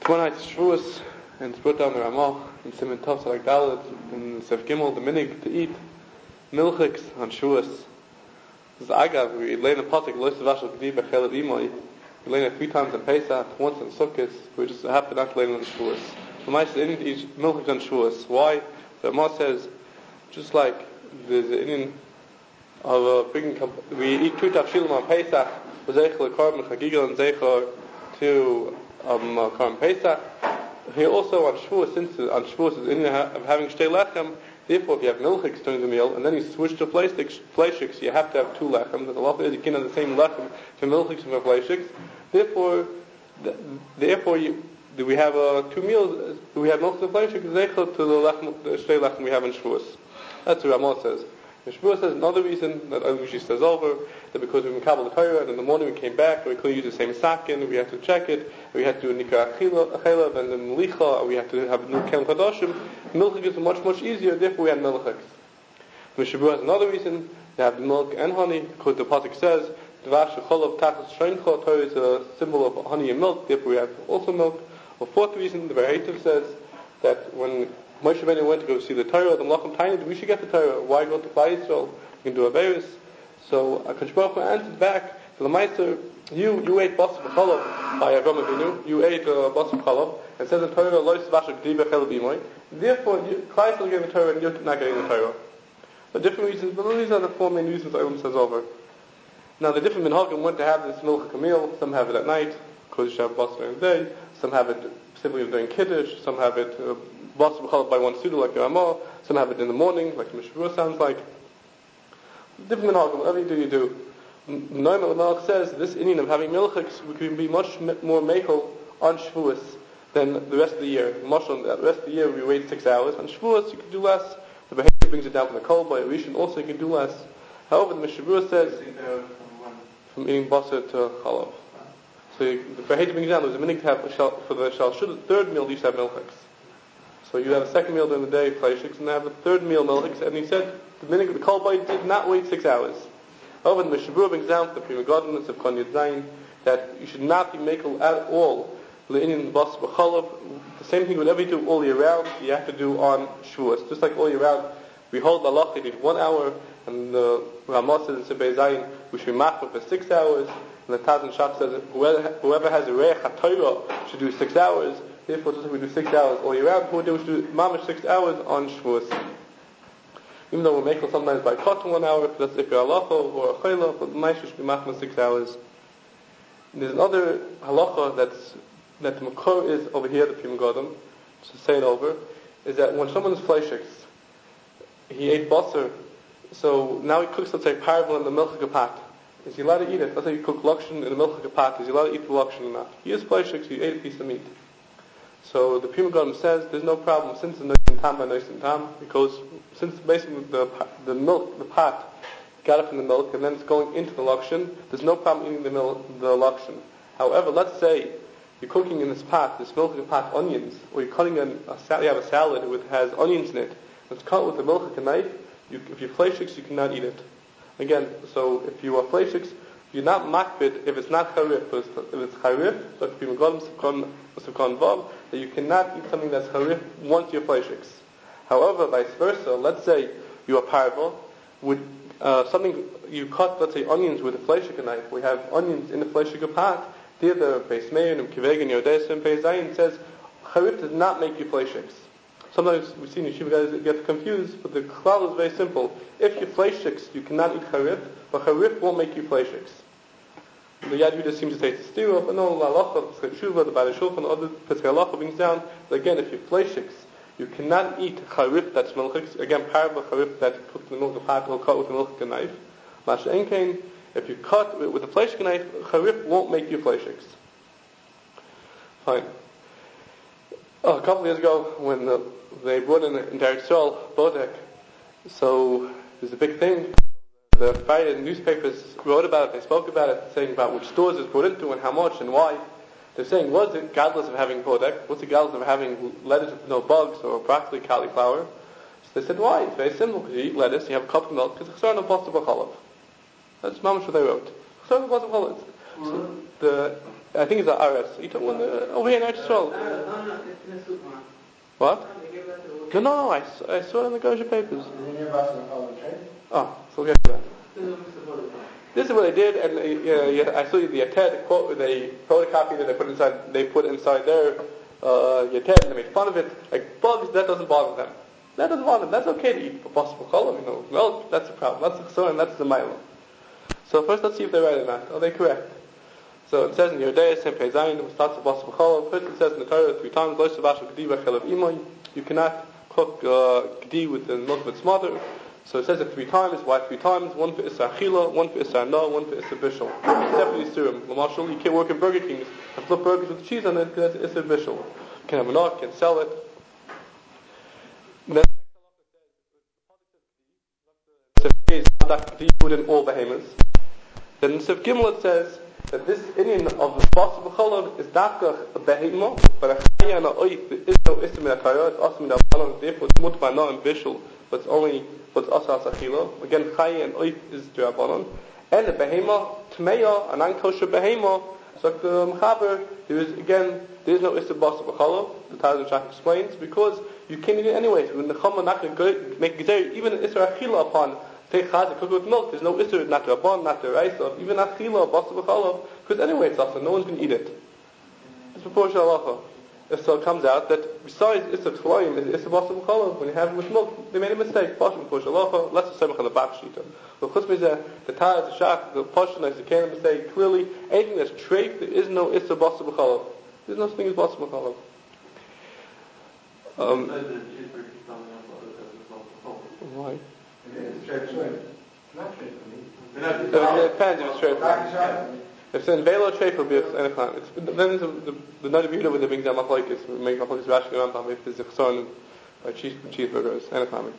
Tomorrow night is Shavuos, and it's brought down the Ramah in Siman Tov like Dalet in Sef Gimel, the minig to eat milchiks on Shavuos. This is Agav. We learn a pasuk Lo Yisvashal Gdi Bechel Imoy. We learn it 3 times in Pesach, once in Sukkot. We just happen not to learn it on Shavuos. The Ma'aseh didn't eat milchiks on Shavuos. Why? The Ramah says, just like there's an Indian of we eat 2 tafshilim on Pesach, Zeichel Korban Chagigal and Zeichel to Korban Pesach. Here also on Shavuos, since on Shavuos is in of having shtei lechem, therefore if you have milchiks during the meal and then you switch to fleishiks, you have to have 2 lechem. The law is you can have the same lechem for milchiks and for fleishiks. Therefore, we have 2 meals. We have milchiks and fleishiks zeichel to the lechem, the shtei lechem we have in Shavuos. That's what Ramah says. The Shavuos says another reason that usually says over that because we Mekabel the Torah and in the morning we came back, we couldn't use the same sakin, we had to check it, we had to do Nikah Achelav and then Licha, we had to have new Kem Chadashim. Milchik is much easier, therefore we had milchiks. The Shavuos has another reason, they have milk and honey, because the pasuk says, Dvash Cholav Tachas Sheincha, Torah is a symbol of honey and milk, therefore we have also milk. The 4th reason, the Bereitav says that when Moshe Rabbeinu went to go see the Torah, the Malachim Tainid, we should get the Torah. Why go to Klal Yisrael? You can do Averis. So HaKadosh Baruch Hu answered back to the Meister, you ate Basar B'Chalav by Avram Avinu, you ate Basar B'Chalav, and says in Torah, Lo Yisvashal Gdi Bechel B'Imoy. Therefore, Klal Yisrael gave the Torah and you're not getting the Torah. For different reasons, but these are the 4 main reasons Olam says over. Now the different minhagim want to have this milchik meal. Some have it at night, because you have Basar in the day. Some have it simply during Kiddush. Some have it Basar B'Chalav by one suda like the Ramah. Some have it in the morning, like the Mishvur sounds like. Different minhagim, whatever you do, you do. Noam Malach says this Indian of having milchiks we can be much more mekel on Shavuos than the rest of the year. Mashal, the rest of the year we wait 6 hours. On Shavuos you can do less. The Behemoth brings it down from the kol by Rishon. Also you can do less. However, the Mishavur says from eating basar to chalav. So the Behemoth brings it down. There's a minhag to have for the shalshut. The 3rd meal you should have milchiks. So you have a 2nd meal during the day, fleishiks, and have a 3rd meal milchiks. And he said the minhag of the kol by did not wait 6 hours. However, the Mishavur brings down from the Pri Megadim of Kon Yud Zayin that you should not be mekel at all the Indian basar b'chalav. The same thing whenever you do all year round, you have to do on Shavuos. Just like all year round, we hold the halacha, you need 1 hour, and the Ramah says in Sibei Zayin, we should be machmir for 6 hours, and the Taz and Shach says whoever has a reich HaTorah should do 6 hours. Therefore, just like we do 6 hours all year round, we should do mamish 6 hours on Shavuos. Even though we're making sometimes by cotton 1 hour, if that's if you're halacha or a chayla, but the ma'aseh should be machmir 6 hours. And there's another halacha that the makor is over here, the Pri Megadim, to say it over, is that when someone's fleishiks, he ate basar, so now he cooks, let's say, parvel in the milchik pot. Is he allowed to eat it? Let's say you cook lakshan in the milchik pot. Is he allowed to eat the lakshan or not? He is fleishiks, he ate a piece of meat. So the Pri Megadim says there's no problem since the noisin tam by noisin tam, because since basically the milk, the pot, got it from the milk and then it's going into the lakshan, there's no problem eating the lakshan. However, let's say you're cooking in this pot, this milchik pot, onions, or you're cutting you have a salad which has onions in it. It's cut with a milchik knife. If you're fleishiks, you cannot eat it. Again, so if you are fleishiks, you're not makbid if it's not harif. If it's harif, like Pri Megadim Sukon Vav, that you cannot eat something that's harif once you're fleishiks. However, vice versa, let's say you are parvo, with something you cut, let's say onions with a fleishik knife. We have onions in the fleishik pot. There, the Beis Meir and Kiveg and Yodes and Beis Zayin says harif does not make you fleishiks. Sometimes we see yeshiva guys get confused, but the klal is very simple. If you're fleishiks, you cannot eat harif, but harif won't make you fleishiks. The Yad Yudah seems to say it's still, but no, la halacha, the Pesach the Baalei Shulchan, other Pesach halacha brings down that again, if you're fleishiks, you cannot eat harif that's milchiks. Again, parva harif that's cooked in the milk pot or cut with a milchik knife. Masha enkein, if you cut with a fleishik knife, harif won't make you fleishiks. Fine. A couple of years ago, when they brought in Eretz Yisrael bodek, so there's a big thing. The Friday newspapers wrote about it. They spoke about it, saying about which stores it's brought into and how much and why. They're saying, what's it godless of having bodek? What's it godless of having lettuce with no bugs or broccoli, cauliflower? So they said, why? It's very simple. Because you eat lettuce, you have a cup of milk. Because chasar no basar b'chalav. That's mamash what they wrote. Chasar no basar b'chalav. So I think it's the RS. You talking over here in Eretz Yisrael? No, it's in the supermarket. What? No, I saw it in the Gosha papers. Oh, so we'll get to that. This is what they did, and I saw the Yated quote. They photocopied it. They put inside their Yated, and they made fun of it. Like bugs, that doesn't bother them. That doesn't bother them. That's okay to eat possible cholam. Milk, that's a problem. That's the chesron, that's the milo. So first, let's see if they're right or not. Are they correct? So it says in Yerdei Sem Pei Zayin, it starts with possible cholam. First, it says in the Torah 3 times, Lo Shavashu Gedi V'Chelav Imoy. You cannot cook gedi with the milk of its mother. So it says it 3 times. Why 3 times? One for Issa Achila, one for Issa No, one for Issa Bishul. Separately serum. Lamashal, you can't work in Burger King and flip burgers with cheese on it because that's Issa Bishul. You can have a knock, can sell it. Then the next halacha says food in all behemoths. Then in Sif Gimel it says that this Indian of the Basar B'Cholav is dafka a behemah, but a chaya and a oif is no Issa Min HaTorah, it's also Min HaBanon, therefore it's mutma no and bishul, but it's only what's asa achila. Again, chaya and oif is Rabbanon. And the behemah, tmeya, an unkosher behemah, so the Mechaber, there is no Issa Basar B'Cholav, the Taz Shach explains, because you can't eat it anyways. When the Chama not going to make Gezer, even Issa Achila upon take chaz, cook with milk, there's no issue, not the rabban, not the rice, even not chila, basar b'chalav, because anyway it's also, no one's going to eat it. It's proportional halacha. If so, it comes out that besides issa tchloim, issa basar b'chalav, when you have it with milk, they made a mistake. Proportional halacha, less the semach on the back shita. But chutz mizeh, the taz, the shach, the portion, as you can say clearly, anything that's treif, there is no issa basar b'chalav. There's no such thing as basar b'chalav. Why? It's straight away. Not straight for me. It depends if it's straight. If it's in Velo Treif, it'll be any time. Then the Nadi B'Yehuda with the big Zam Machlokes, make Machlokes Rashi and Rambam, if there's a chesron cheeseburgers, any time.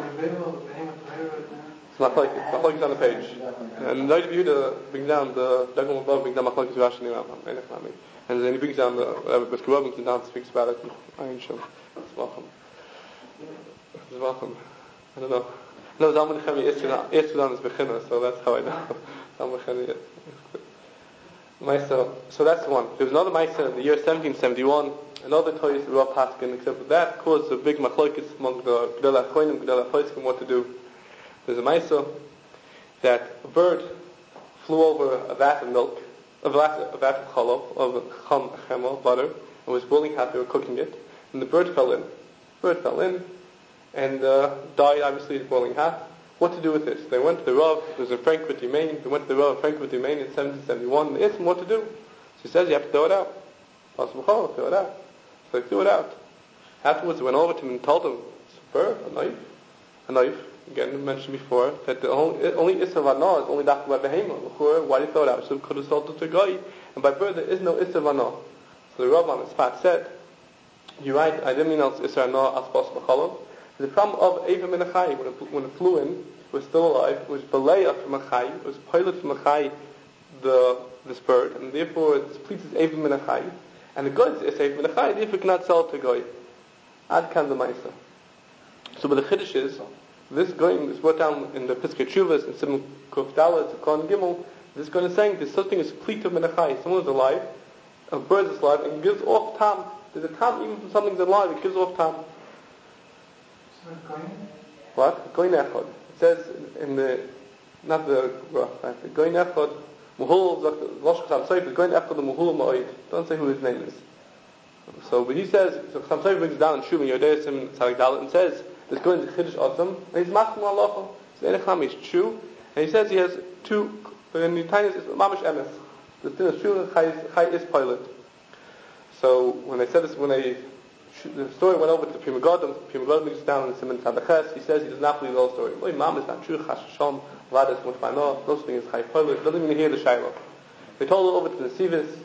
It's Machlokes on the page. And Nadi B'Yehuda brings down the Dagom above, brings down Machlokes Rashi and Rambam, any time. And then he brings down the Beth Kerubim and down speaks about it. Ayin Shem. It's welcome. It's welcome. I don't know. No, Zalman Chemi Yisrael is Bechina, so that's how I know. Zalman Chemi Maisa. So that's one. There was another Maisa in the year 1771, another Toys Rav Paskin, except for that caused a big machlokes among the Gedolei Achronim, Gedolei Poskim, what to do. There's a Maisa that a bird flew over a vat of milk, a vat of cholov, of chemel, butter, and was boiling hot. They were cooking it, and the bird fell in. And died, obviously, it's boiling hot. What to do with this? They went to the Rav, it was in Frankfurt, Maine. They went to the Rav of Frankfurt, Maine in 1771. They asked him what to do. So he says, you have to throw it out. Possible throw it out. So they threw it out. Afterwards, they went over to him and told him, it's a bird, a knife. Again, mentioned before, that the only Issa Vana is only Dafka by Behemah. Why did you throw it out? So could have sold it to a guy. And by bird, there is no Issa Vana. So the Rav on the spot said, you're right, I didn't mean it's Issa Vana as possible Cholov. The problem of Eva min Achai, when it flew in, it was still alive, it was Beleya from Achai, it was pilot from Achai, this bird, and therefore it pleases Eva min Achai, and the goods is Eva min Achai, therefore it cannot sell to Goy. Ad kan the Maisa. So what the Chiddush is, this going is brought down in the Piskei Teshuvos, in Simon Kuf Dalet, to Kohen Gimel, this going is saying there's something is pleated min Achai, someone is alive, a bird is alive, and it gives off tam. There's a tam even from something that's alive, it gives off tam. What? Goin Echad. It says in the, not the Goin Echad, Muhul, Rosh Chasam Soif, Goin Echad, the Muhul Ma'id. Don't say who his name is. So, but he says, so Chasam Soif brings down in Shuvin Yodei Sim Tzadik Dalet and says, there's going to Chiddush Otzam, and he's Machmir Halacha. So Enecham is true, and he says he has two, in the Tainis, it's Mamish Emes. The thing is true, Chai is pilot. So, when they said this, the story went over to Pri Megadim brings down in Simon Tabaches, he says he does not believe the whole story. Well, Imam is not true, Chashasham, Vlad is Mutfano, those things is Chai Pilot, doesn't even hear the Shiloh. They told it over to the Sivis,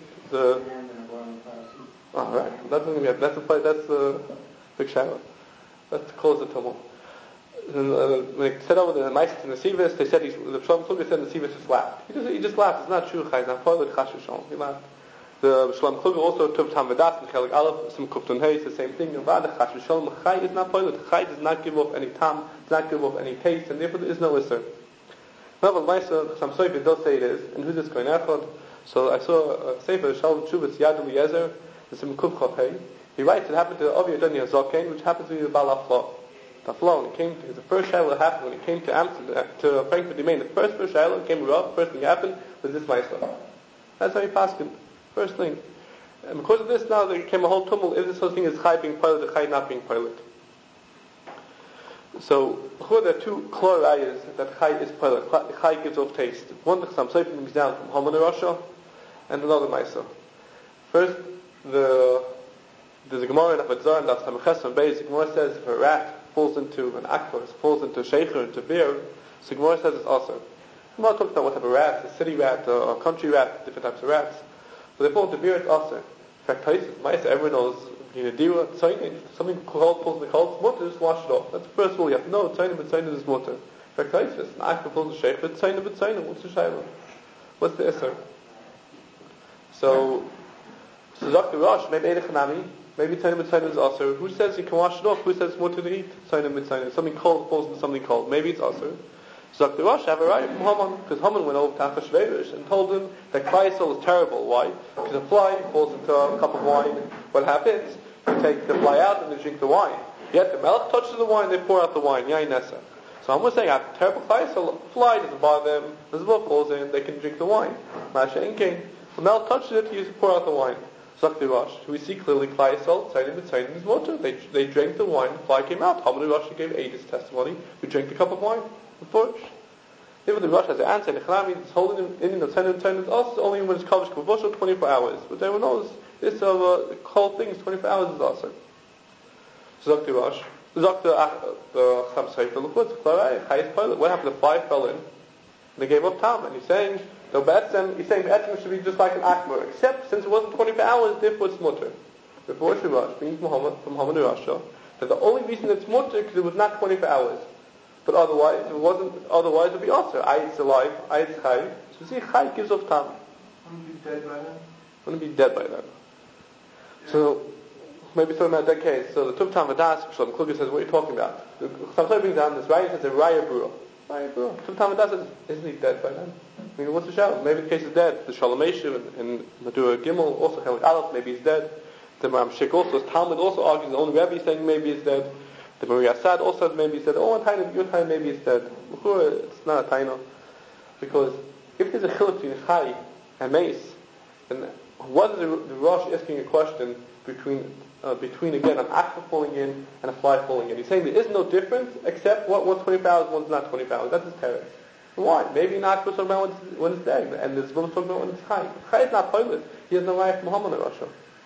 right, that's the big Shiloh. That's to close the tumult. When they said over the Maisis and the Sivis, they said, the Shalom Kluger said the Sivis just laughed. He just laughed, it's not true, Chai, it's not Pilot, Chashasham, he laughed. The Shalom Kluger also took Tam Vadas and Chelik Aleph, some Kuftun Hay, it's the same thing. Chash V'Shalom Chai is not pilot. Chai does not give off any tam, does not give off any taste, and therefore there is no Isser. However, Maisa Chasam Soif does say it is, and who's this going Echad? So I saw a Sefer Shalom Chuvas Yad Eliezer, the Simkuf Chafei. He writes it happened to Avi Adoni HaZaken, which happened to be the Baal Hafla. It came to the first Shiloh happened when it came to Amsterdam, to Frankfurt the Main. The first Shiloh came up. First thing happened was this Ma'aseh. That's how he passed it. First thing. And because of this, now there came a whole tumult. If this whole thing is Chai being pilot or Chai not being pilot. So, there are two clear ayahs that Chai is pilot. Chai gives off taste. One, the Chassam Sofer brings down from Haman Rasha, and another Ma'aseh. First, there's a Gemara in Avodah Zarah, and that's Samachas and Beis. The Gemara says if a rat falls into an akvar, falls into a sheikher, into a beer, so the Gemara says it's also. The Gemara talks about what type of rat, a city rat, or a country rat, different types of rats. So they fall into beer, it's also. In fact, Ma'aseh, everyone knows, Dira, Tzayin, if something cold falls in the cold, it's mutter, just wash it off. That's the first rule. You have to know, Tzayin, but Tzayin is mutter. In fact, an akvar falls in a sheikher, Tzayin, but Tzayin, what's the shayla? What's the isser? So Dr. Rosh, maybe Eidechanami, maybe Tzayin B'Tzayin is also. Who says you can wash it off? Who says it's mutter to eat? Tzayin B'Tzayin. Something cold falls into something cold. Maybe it's also. So Dr. Rosh have a right from Haman, because Haman went over to Achashverosh and told him that Klai Yisrael is terrible. Why? Because a fly falls into a cup of wine. What happens? You take the fly out and you drink the wine. Yet the Melech touches the wine, they pour out the wine. Yain Nessa. So Haman was saying, after terrible Klai Yisrael, a fly doesn't bother them. The Zevah falls in, they can drink the wine. Masha Inking. The Melech touches it, he pour out the wine. Zakti Rosh. We see clearly Klai Yisrael, Tzayin B'Tzayin is mutter. They drank the wine, the fly came out. Haman Rosh gave Eid's testimony. We drank the cup of wine. Forge. Even the Rosh has an answer. The Chanami is holding in the Tzayin is also only when it's covered for 24 hours. But everyone knows this whole thing is 24 hours is also. Zakti Rosh. Zakti the Chassam Sofer. Look what's Chayes pilot. What happened? The fly fell in. And they gave up time. And he's saying Be'etzem should be just like an akbar, except since it wasn't 24 hours, therefore it's mutter. Before Shirash, being from Haman Rasha, that the only reason it's mutter because it was not 24 hours. But otherwise, if it wasn't, otherwise it would be also. Ayit's alive, Ayit's chai. So see, chai gives off time. Wouldn't be dead by then. So, maybe talking about that case. So the Tuv Tam Vadas, Shalom Kluger says, what are you talking about? Sometimes brings down this Raya says a Raya Brua. Tuv Tam Vadas says, isn't he dead by then? I mean, what's the shout? Maybe the case is dead. The Shalom Eshiv and Madura Gimel, also Chelik Aleph, maybe he's dead. The Maram Shik also, Talmud also argues, the only Rebbe is saying maybe he's dead. The Maria Assad also says maybe he's dead. Oh, your time maybe he's dead. It's not a taina. Because if there's a chiluk between Chai and Meis, then what is the Rosh asking a question between again an akva falling in and a fly falling in? He's saying there is no difference except one's 24 hours, one's not 24 hours. That's his teretz. Why? Maybe an akva is talking about when it's dead, and the Zevah is talking about when it's Chai. Chai is not pilot. He has no right from Muhammad Rasha.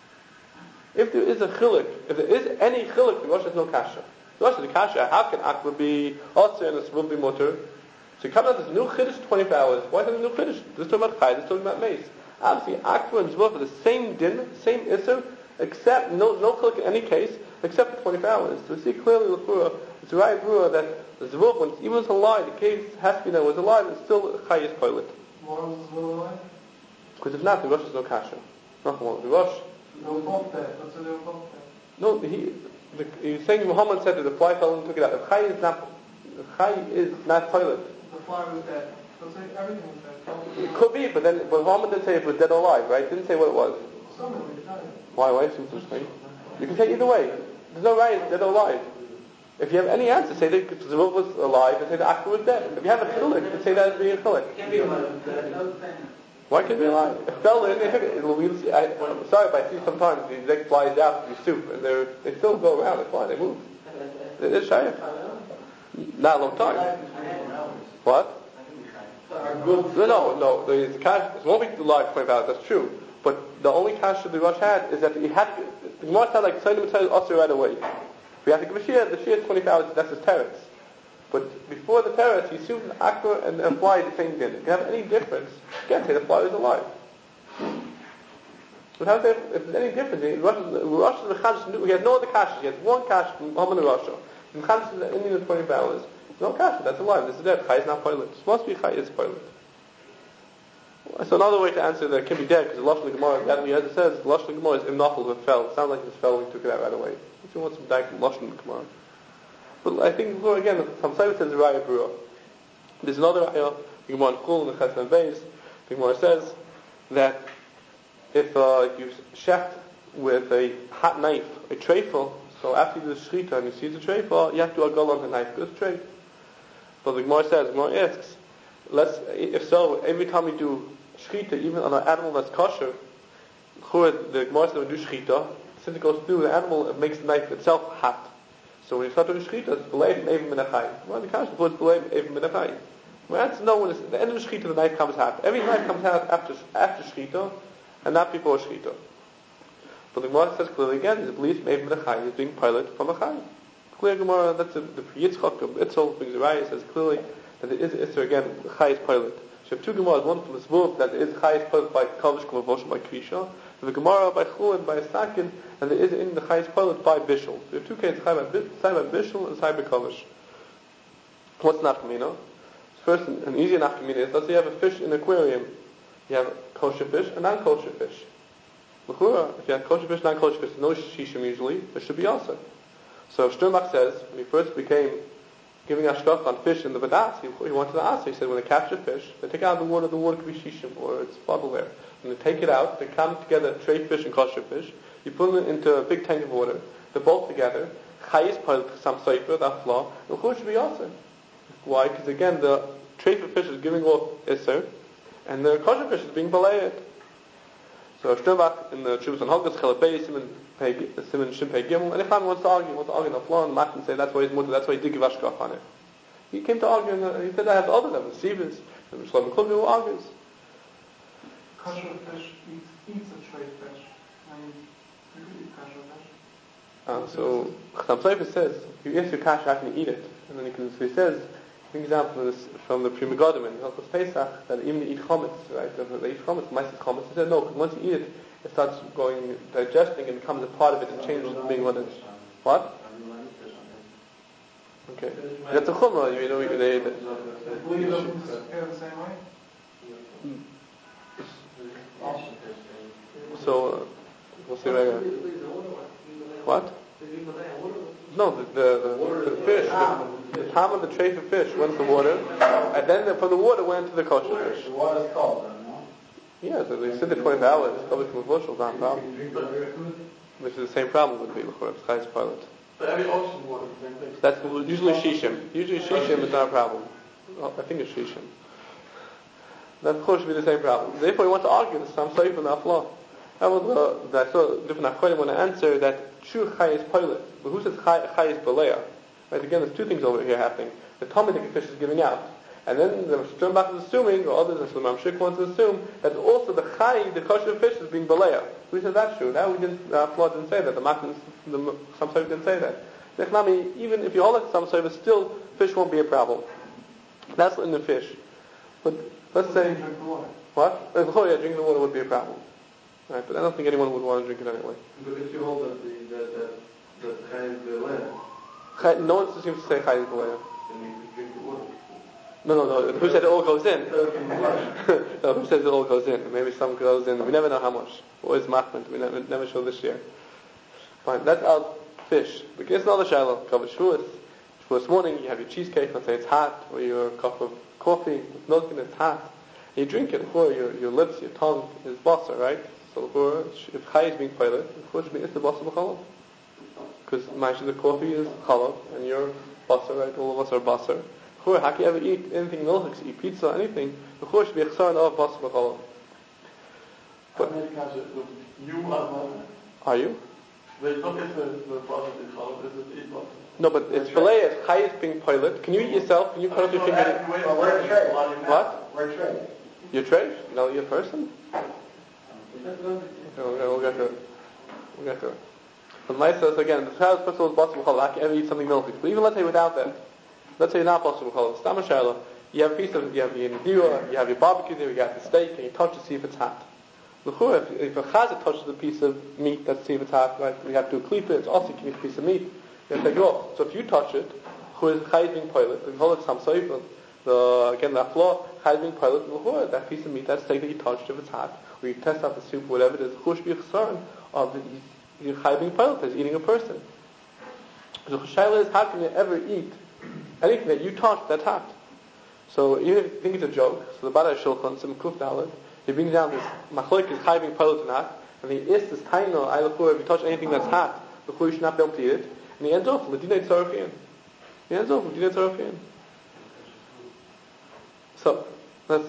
If there is a chiluk, if there is any chiluk, the Rosh has no kasha. The Rosh has the kasha. How can akva be also and it will be mutter? So you come out this new chiddush 24 hours. Why is it a new chiddush? This is talking about Chai. This is talking about Meis. Obviously, akva and Zevah are the same din, same isser, except no chiluk in any case, except for 24 hours. So we see clearly l'chura, it's a right brura that the Zevah, when even it's alive, the case has to be that it was alive, it's still Chai is pilot. Why was the Zevah alive? Because if not, the Rosh has no kasha. Nothing wrong with the Rosh. No fault there. What's the no fault there? No, he's saying Muhammad said that the fly fell and took it out. If Chai is not pilot. The fly was dead. So it's like everything was dead. It could be, but Muhammad didn't say if it was dead or alive, right? Didn't say what it was. Something was dead. Why seem so strange? You can say either way. There's no right, dead or alive. If you have any answer, say that the Zevah was alive and say the akva was dead. If you have a chiluk, you can say that as being a chiluk. It can be alive. Why can't it be alive? It fell in, I'm sorry, but I see sometimes these egg flies out to be soup, and they still go around, they fly, they move. They're shy. Not a long time. What? No. The cash, it won't be alive 25 hours, that's true. But the only cash that the Rosh had is that he had to, the Gemara said like, Tzayim Tzayim also right away. If you have to give a shear, the shear is 25 hours, that's his teretz. But before the teretz, he assumed akva and a fly the same din. If you have any difference, you can't say the fly is alive. But how if there's any difference, he has no other kasha. He has one kasha from Haman and Rasha. In Chadsh in the Indian 24 hours, no kasha, that's alive. This is dead. Chai is not pilot. It must be Chai is pilot. So another way to answer that can be dead, because the Lashon Gemara, as it says, the Lashon Gemara is imnachal who fell. It sounds like he just fell and took it out right away. If you want some dank Lashon Gemara. But I think, again, some Simon says Raya Brura. There's another Raya, the Gemara in Chul, in the Chesed Beis, the Gemara says that if you chef with a hot knife, a treifel, so after you do the shechita and you see the treifel, you have to do a gul on the knife, because it's treif. But the Gemara asks, if so, every time you do shechita, even on an animal that's kosher, the Gemara says when you do shechita, since it goes through the animal, it makes the knife itself hot. So when you start doing shechita, it's b'leim even minachai. Well, the kasha it's b'leim even minachai. We have to know when at the end of the shechita, the knife comes hot. Every knife comes hot after shechita, and not before shechita. But the Gemara says clearly again, is b'leim even minachai is being pilot from a chai. Clear Gemara, that's the Yitzchak of Itzel brings a raya, says clearly that it is Isser again, chai is pilot. So you have two Gemaras, one from the Zvub, that it is chai is pilot by Kavish Kamavosh, by Krisha, and the Gemara by Chulin, by Sakin, and there is in the chai is pilot by Bishul. So you have two cases, chai by Bishul and chai by Kavish. What's nafkamina? First, an easier nafkamina is, let's say you have a fish in an aquarium. You have kosher fish and non-kosher fish. If you have kosher fish, non-kosher fish, no shishim usually, there should be also. So Sternbach says, when he first became giving ashkaf on fish in the Vadas, he wanted to ask, he said, when they catch a fish, they take out the water could be shishim, or it's bubble there. When they take it out, they come together, tray fish and kosher fish, you put them into a big tank of water, they're both together, chayis pilot some sefer, that flaw, and who should be also. Why? Because again, the tray fish is giving off iser, and the kosher fish is being belayed. So Sternbach in the Trubus on Hoggas, Chalabay, Simon Shimpei Gimel, and if anyone wants to argue the flaw, and Martin say that's why he's mutter, that's why he did give ashkaf on it. He came to argue, and he said I have other than the Sivas, and Shlomo Klubi who argues. Kosher fish eats a tray fish. And you could eat kosher fish. So Chatam Sofer says, if you ask your kasha, how can you eat it? And then so he says, for example, from the Pri Megadim in Hilchos Pesach, that even to eat chametz, right? They eat chametz, mice eat chametz. He said no, because once you eat it, it starts going, digesting, and becomes a part of it, and changes to being what it is. What? Okay. That's a chumrah, they Believe doesn't disappear the same way? So, we'll see later. What? No, the fish, the time of the tray for fish went to the water, and then from the water went to the kosher fish. The water is cold, no? Yeah, so they sit there 24 hours, it's covered from a bushel, not a problem. Which is the same problem with the Bechor, Chay's pilot. But every ocean water is the same thing. That's usually shishim. Usually shishim is not a problem. I think it's shishim. That of course should be the same problem. Therefore, we want to argue this some safe and afla. I saw different achronim want to answer that true chay is pilot, but who says chay is beleah? Right? Again, there's two things over here happening. The Talmudic fish is giving out, and then the Sternbach is assuming, or others, and so the Mamshik wants to assume that also the chay, the kosher fish, is being beleah. Who says that's true? Now we didn't. Afla didn't say that. The some safe didn't say that. Nechnami, even if you hold it some safe, still fish won't be a problem. That's in the fish. But let's say Drink the water. what? Oh yeah, drinking the water would be a problem. Right, but I don't think anyone would want to drink it anyway. But if you hold that Chai is Beleah, No one seems to say Chai is Beleah. then you can drink the water. No. Who said it all goes in? No, who says it all goes in? Maybe some goes in. We never know how much. What is machment? We never show this year. Fine, that's our fish. But here's another shiloh. Cover Shavuos. Shavuos morning, you have your cheesecake. Let's say it's hot, or your cup of coffee with milk and it's hot. And you drink it before your lips, your tongue is basar, right? So if Chai is being pilot, of course, it's the basar b'chalav. Because the coffee is chalav, and your basar, right? All of us are basar. How can you ever eat anything milchik, eat pizza, anything? Of course, should be a chsaron of basar b'chalav. How many times would you are Are you? they look at the process in Chalab, is it eat butter? No, but it's filet, it's Chai is being pilot. Can you eat yourself? Can you cut off your finger? Well, we're a trade. What? We're a trade. You're trash? No, you're a person? Okay, we'll get to it. But Maya says again, the child first of all is possible chalav. I can ever eat something milky. But even let's say without that, let's say you're not possible chalav. Stam shayla, you have a piece of, you have your nedira, you have your barbecue there, you got the steak, and you touch to see if it's hot. If a chazit touches a piece of meat, let's see if it's hot, right? We have to clip it. It's also you can eat a piece of meat. You have to take it off. So if you touch it, who is chai being pilot? We call it some soif. Again, that flaw, chai being pilot. That piece of meat, that steak that you touched, if it's hot, or you test out the soup, whatever it is, who should be a chsaron of the chai being pilot is eating a person. So chashayla is, how can you ever eat anything that you touch that's hot? So even if you think it's a joke, so the Badai Shulchan, Sim Kuf Dalet, he brings down this machloek is chayving pilot or not, and he is this taino, if you touch anything that's hot, before you should not be able to eat it, and he ends off with Ladina Tzarafin. So, that's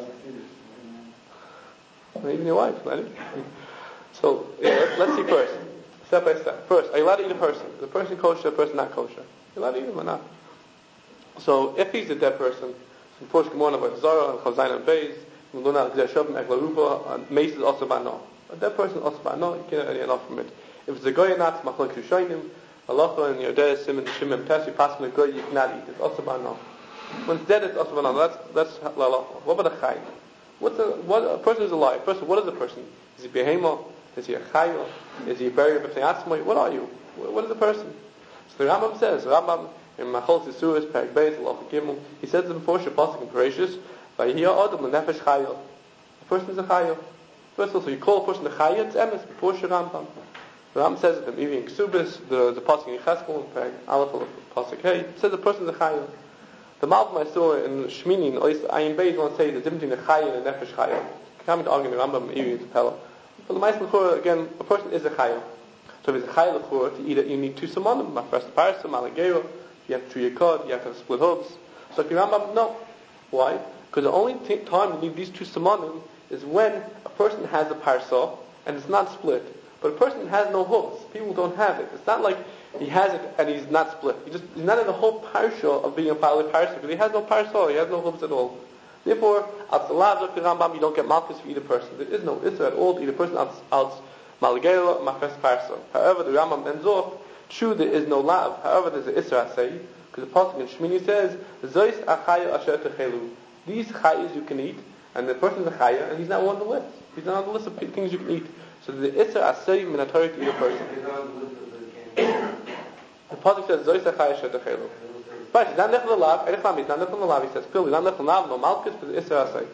even your wife, right? So, let's see first, step by step. First, are you allowed to eat a person? Is the person kosher, the person not kosher? You're allowed to eat him or not? So, if he's a dead person, so first Gemara about Zara and Chazayin and Beis, we learn out Gzeh and Eglaruba, and Mace is also bano. A dead person is also bano, you can't eat enough from it. If it's a goy or not, Machlok Yushoinim, Allah and Yodeh, Simon, Shimon, Tess, you pass from a goy, you cannot eat. It's also bano. When it's dead, it's also bano. That's halal. What about a chay? A person is alive. First, what is a person? Is he behemo? Is he a chayo? Is he a barrier between atzmai? What are you? What is a person? So the Rambam says, in Machol Tisuris, Perek Beis, Allah Gimel, he says in before Shapasik and Parashus, Vayihya Adam Nefesh Chayo. A person is a chayo. First of all, so you call a person a chayo, it's emes before Rambam. The Rambam says that in Ksubis, the pasuk in Cheskel, Perek Aleph, pasuk Hey, it says the person is a chayo. The Malbim I saw in Shmini, in Ayin Beis, want to say the difference between a chayo and a nefesh chayo. Coming to argue in the Rambam, Iri, to Pella. But the Ma'aseh L'chorah, again, a person is a chayo. So if it's a chayo L'chorah, to eat it, you need two simonim. First, parsa, malagero. You have to chew your cod. You have to have split hooves. So if the Rambam, no. Why? Because the only time you need these two simonim is when a person has a parsa and it's not split. But a person has no hooves. People don't have it. It's not like he has it and he's not split. He's not in the whole parsha of being a pilot parsha because he has no parsa. He has no hooves at all. Therefore, at the lab of the Rambam, you don't get malchus for either person. There is no issue at all to either person out malagela mafes parsa. However, the Rambam ends off. True, there is no lav. However, there's an isra say because the pasuk in Shmini says, "Zois achaya asher techelu." These chayas you can eat, and the person is a chaya, and he's not on the list. He's not on the list of things you can eat. So the isra asay min haTorah to eat a person. The pasuk says, "Zois achaya asher techelu." But he's not nechel the lav. He's not nechel the lav. He says, "Clearly, not nechel lav, no malchus, but the isra asay."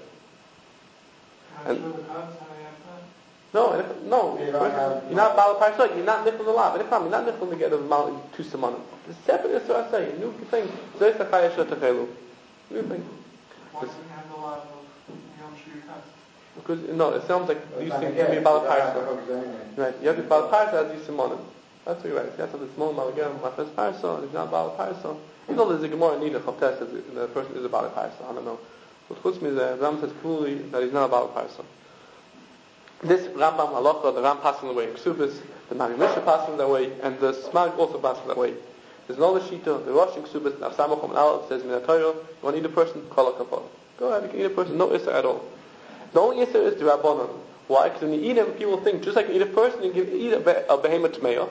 No, you're not bala parsha. You're not nifl the lav. You're not nifl to get two semanim. The separate is what I say. A new thing. Zois achaya shetachelu. New thing. Why do you have the lav of Yom Shuyukas? Because it sounds like these things can be bala parsha. Right. You have to be bala parsha as these semanim. That's what you're right. You have to have the small malagam mafes parsha, and it's not bala parsha. You know, there's a gemara in Nida Chavtes that the person is a bala parsha. I don't know. But chutz me the Ram says clearly that he's not a bala parsha. This Rambam Halacha, the Ram passing away in Ksubis, the Mari Misha passing that way, and the Smag also passing that way. There's another Shita, the Rosh in Ksubis, now Samachom and Aleph says, Min HaTorah, you want to eat a person, Kol HaKapor. Go ahead, you can eat a person, no Issa at all. The only Issa is the Rabbanon. Why? Because when you eat him, people think, just like you eat a person, you can eat a Behemoth Tmeah.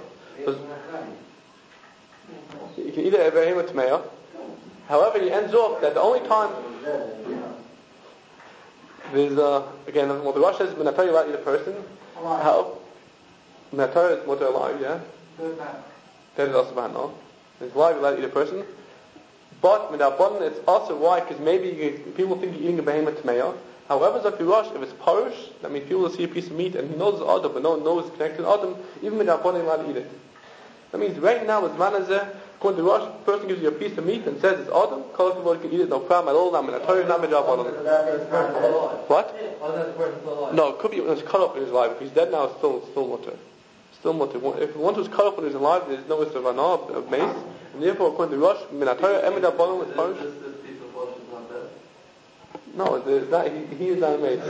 You can eat a Behemoth Tmeah. However, he ends off that the only time there's again, what the Rosh says, Min HaTorah, you allowed to eat a person. How? Min HaTorah is mutter alive, yeah? Dead is also bad, no? It's alive, you allowed to eat a person. But Min HaBanan, it's also why, because maybe people think you're eating a behemoth tmeah. However, Zakir Rosh, if it's parish, that means people will see a piece of meat and he knows it's Adam, but no one knows it's connected to Adam, even Min HaBanan, you're allowed to eat it. That means right now, as Manazeh, according to Rosh, the person gives you a piece of meat and says it's Adam, Kol can eat it, no problem at all, not Min HaTorah, not Min HaBanan. What? No, it could be, it's cut off when he's alive. If he's dead now, it's still mutter. Still mutter. If one was cut off when he's alive, there's no issue of mace, and therefore, according to Rosh, Min HaTorah, and Min HaBanan is parish. No, there's not, he is not a mace.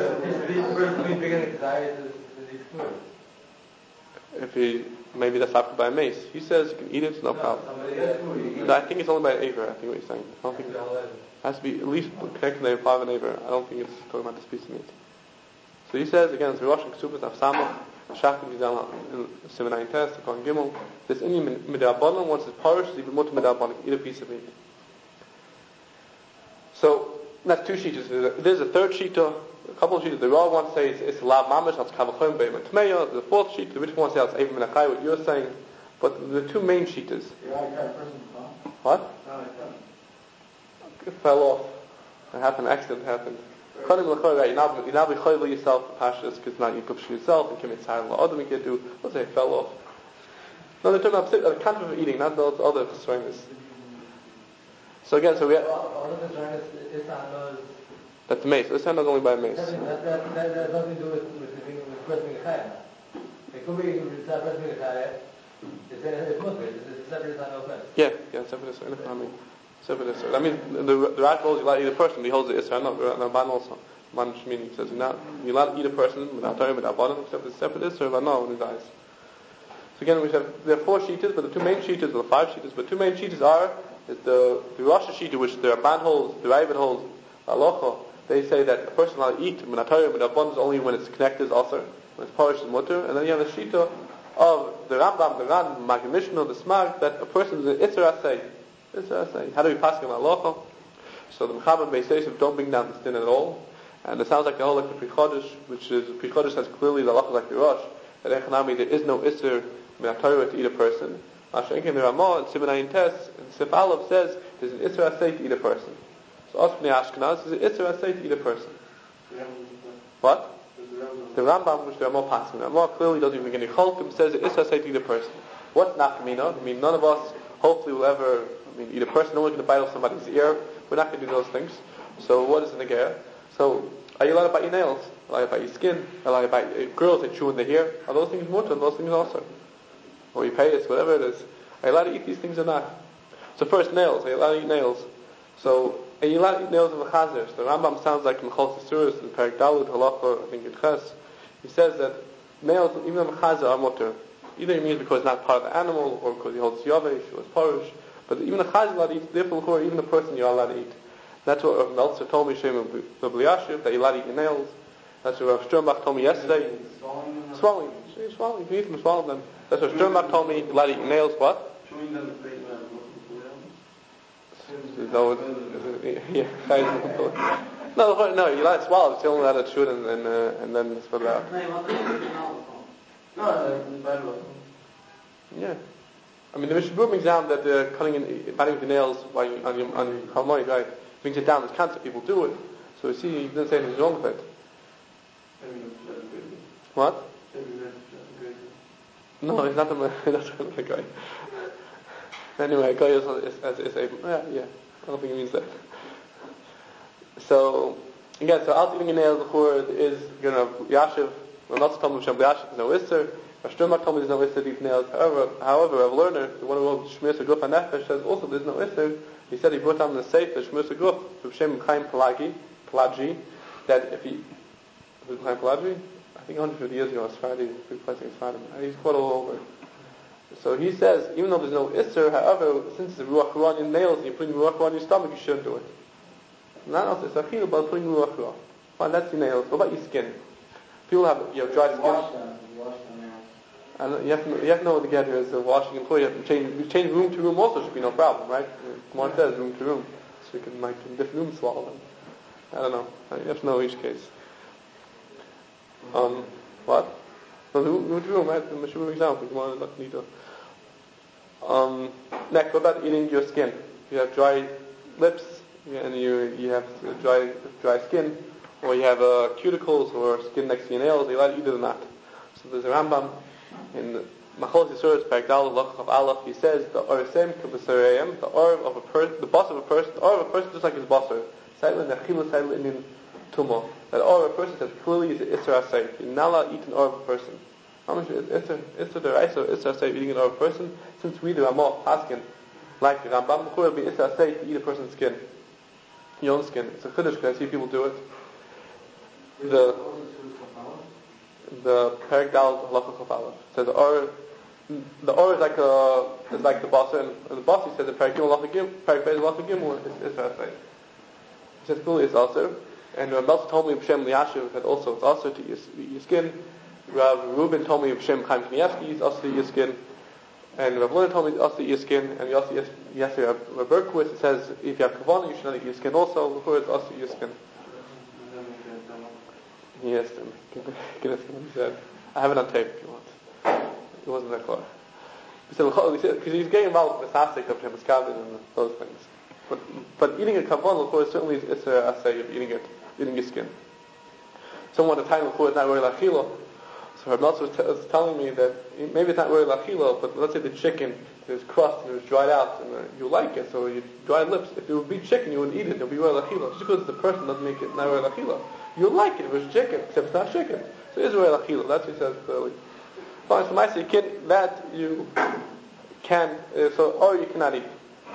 If he, maybe that's after by a mace. He says you can eat it, no problem. I think it's only by an aver, I think what he's saying. I don't think it has to be at least connected to the five an aver. I don't think it's talking about this piece of meat. So he says, again, it's Rosh and Ksubas, Afsamah, Shachim, Yizal, in Simonai Test, the Kohen Gimel. This Indian Midabanan, once it's parish, it's even more to Midabanan, eat a piece of meat. So, that's two sheetas. There's a third sheetah, a couple of sheetahs. The raw ones say it's lav mamish, that's kavachom be'emet tmeya. The fourth sheetah, the rich one says it's even menachai, what you're saying. But the two main sheetahs. What? It fell off. It happened, accident happened. You're not be choyvel yourself for pashas because now you push yourself and commit tzar la'adam you can do. Let's say it fell off. No, they're talking about the concept of eating, not those other chesronis. So again, we have That's mace. Isser not only by mace. That has nothing to do with person being a chaya. It could be it's not person being a chaya. It's Muslim. It's a separate offense. Yeah, separate Isser. I mean, separate Isser. That means the Rav holds you allowed to eat a person. He holds the Isser. No, the Ramban also. Man Shmini says you're allowed to eat a person without Torah, without bottom, except it's separate Isser. But no, when he dies. So again, there are 4 shitas, but the 2 main shitas, or 5 shitas, but 2 main shitas are the Rosh Shita, which the Ramban holds, the Ravid holds, Alocha. They say that a person will eat Minatayim and abundance only when it's connected as Asr, when it's Parish and Mutter, and then you have the Shita of the Rambam, the Ran, Magid Mishnah, the Smag, that a person is an Isser Asay. Isser Asay. How do we pass him Alocha? So the Mechaber Beis Yosef don't bring down the sin at all, and it sounds like the whole like the Pri Chodesh, which is, Pri Chodesh says clearly the Alocha like the Rosh, that Echanami there is no Isser Minatayim to eat a person. Mashenkin the Ramah and Siman Ayin Tes, and Sif Aleph says there's an Isser Asay to eat a person. So Osmani Ashkenaz is an Isser Asay to eat a person. What? The Rambam, which the Ramah passing, the Ramah clearly doesn't even get any cholkim, says an Isser Asay to eat a person. What's nafkamina? I mean, none of us hopefully will ever, eat a person. No one's going to bite off somebody's ear. We're not going to do those things. So what is the negera? So are you allowed to bite your nails? Allowed to bite your skin? Allowed to bite girls that chew in the hair? Are those things mutter? Those things also? Or you pay it, whatever it is. Are you allowed to eat these things or not? So first, nails. Are you allowed to eat nails? So, are you allowed to eat nails of a chazer? So the Rambam sounds like Mechol Sisuris in Perek Dalud Halacha, I think in Ches. He says that nails, even of a chazer, are mutter. Either it means because it's not part of the animal, or because he holds yavesh, or it's parish. But even a chazer is allowed to eat, therefore, even a person you're allowed to eat. That's what Rav Meltzer told me, Shem B'Bliashiv, that you're allowed to eat your nails. That's what Rav Sternbach told me yesterday. Swallowing. Swallowing. If you eat them, swallow them. That's what Sternbach told me, you're allowed to eat your nails. What? Chewing them is No, no, you're allowed to swallow, you're only allowed to chew it and then spit it out. No, Yeah. I mean, the Mishnah brings down that biting the nails on your Halmoid, right? Brings it down, there's cancer, people do it. So you see, he didn't say anything wrong with it. What? No, he's not the guy. Anyway, guy is yeah. I don't think he means that. So again, so out eating your nails before is Yashiv. Well, not to tell me Shem Yashiv is no Isser. Rashturmak told me there's no Isser to eat nails. However, Rav Lerner, the one who wrote Shmir Seguf HaNefesh, says also there's no Isser. He said he brought down the Sefer Shmir Seguf B'Shem Chaim Pelagi, that if he who's Chaim Pelagi? I think 150 years ago, replacing his father. He's quite all over. So he says, even though there's no Isser, however, since the Ruach Ra on your nails and you're putting Ruach Ra on your stomach, you shouldn't do it. Not else, it's Achil, but putting Ruach Ra. Fine, that's your nails. What about your skin? People have dry skin. And you have to know what the get here is washing and clothing. You have to change room to room also should be no problem, right? Kumar says room to room. So you can in different rooms swallow them. I don't know. You have to know each case. What? No, room to room, right? The Meshuvah example. Kumar doesn't need to. Next, what about eating your skin? You have dry lips, and you have dry skin, or you have cuticles or skin next to your nails. Are you allowed to eat it or not? So there's a Rambam in Machol Yisuris Perek Daled Lach of Aleph. He says the orsem k'b'sareim, the orv of a person, the boss of a person, the orv of a person just like his bosser. Silent nechila silent in tumah. That orv of a person says clearly is an isra asay. You're not allowed to eat an orv of a person. How much is Isra Deraisa, Isra Say eating an orv person? Since we do Ramah asking, like the Rambam, it would be Isra Say to eat a person's skin, your own skin. It's a chiddush because I see people do it. The Perek Dal Halacha Chaf Aleph says the or is like the boss, and the boss he says the Perek Gimel Halacha Gimel, Perek Beis Halacha Gimel is Isra Say. He says clearly it's also, and Meltzer told me B'Shem Liashiv that also it's also to eat your skin. Rav Reuben told me B'Shem Chaim Kanievsky is also to eat your skin, and Rav Lerner told me also to eat your skin, and also yesterday Rav Berkowitz says if you have kavanah you should not eat your skin also. Before it's also to eat your skin. He asked him. He said, I have it on tape if you want. It wasn't that clear. He said because he's getting involved with the fasting of him, and those things. But eating a kavanah, of course, certainly it's a assay of eating your skin. Someone at the time, of course, not really lachila. So Rav Meltzer was telling me that maybe it's not really lachila, but let's say the chicken, there's crust and it was dried out, and you like it, so you dry lips. If it would be chicken, you would eat it. It would be really lachila. Just because the person doesn't make it not really lachila, you like it. It was chicken, except it's not chicken. So it is really lachila. That's what he says clearly. Fine. So my say that you can, or you cannot eat.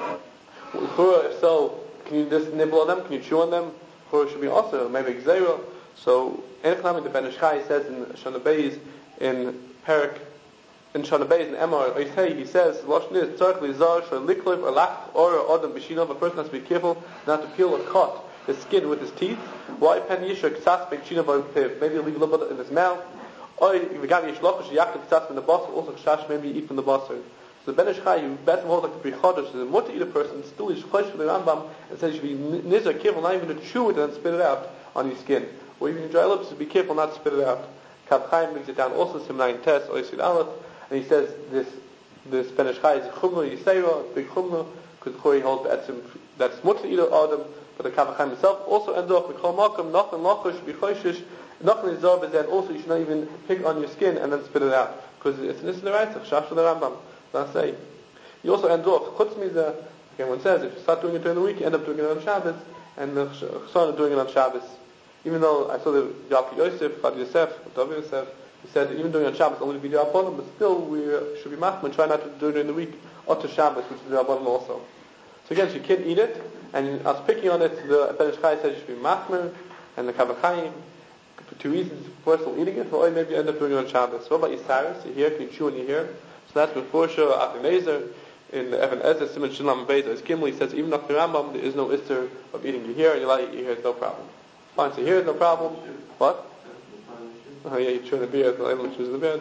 If so, can you just nibble on them? Can you chew on them? Or it should be also maybe gzeira. So, Enechnami the Ben Ish Chai says in Shana Beis in Perik, in Shana Beis in Emor, he says, Lashon is tzarich lizar shor likliv or lach or adam b'shinov. A person has to be careful not to peel or cut his skin with his teeth. Why pen yishur ksas b'shinov b'piv? Maybe leave a little bit in his mouth. Or v'gam yishloch sheyachid ksas from the basar. Also kshash maybe eat from the basar. So the Ben Ish Chai, who best holds like the Prichodesh, is more to eat a person, still is chosh for the Rambam, and says you should be nizar, careful not even to chew it and spit it out on your skin. Or even your dry lips, so be careful not to spit it out. Kab Chaim brings it down also, Simnayin Tes, Oisid Aleph, and he says this Ben Ish Chai is a chumra yisera, big chumra, because Chori holds that's much to eat Adam, but the Kab Chaim himself also ends off with Chol Makam, Nachan Lachosh, B'choshish, Nachan Nizar, but then also you should not even pick on your skin and then spit it out, because it's an Isra Shash for the Rambam. That's say. You also end off Chutz Mizah. Again, one says if you start doing it during the week, you end up doing it on Shabbos, and the Chassan doing it on Shabbos. Even though I saw the Yaakov Yosef, Chad Yosef, David Yosef, he said that even doing it on Shabbos only to be the Rabbanim, but still we should be machmir and try not to do it during the week or to Shabbos, which is the Rabbanim also. So again, you can't eat it, and I was picking on it. The Ben Ish Chai said you should be machmir, and the Kavach Chaim for two reasons: first, of eating it, or maybe you end up doing it on Shabbos. What about Yisaris? You hear? Can you chew on your hair? So that's before Shur Achinezer in the Evan Ezra Simon Shalom Beis as Kimli says even after Rambam there is no ister of eating your hair, and you like your hair is no problem. Fine, so here is no problem. What? Oh yeah, you chew on the beard. No, everyone chews in the beard.